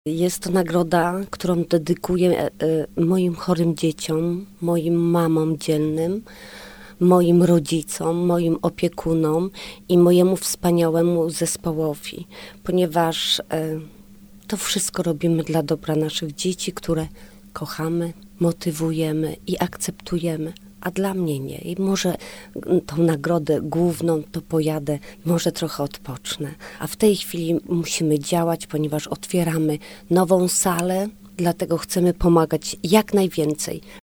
Jest to nagroda, którą dedykuję moim chorym dzieciom, moim mamom dzielnym, moim rodzicom, moim opiekunom i mojemu wspaniałemu zespołowi, ponieważ to wszystko robimy dla dobra naszych dzieci, które kochamy, motywujemy i akceptujemy. A dla mnie nie. I może tą nagrodę główną to pojadę, może trochę odpocznę. A w tej chwili musimy działać, ponieważ otwieramy nową salę, dlatego chcemy pomagać jak najwięcej.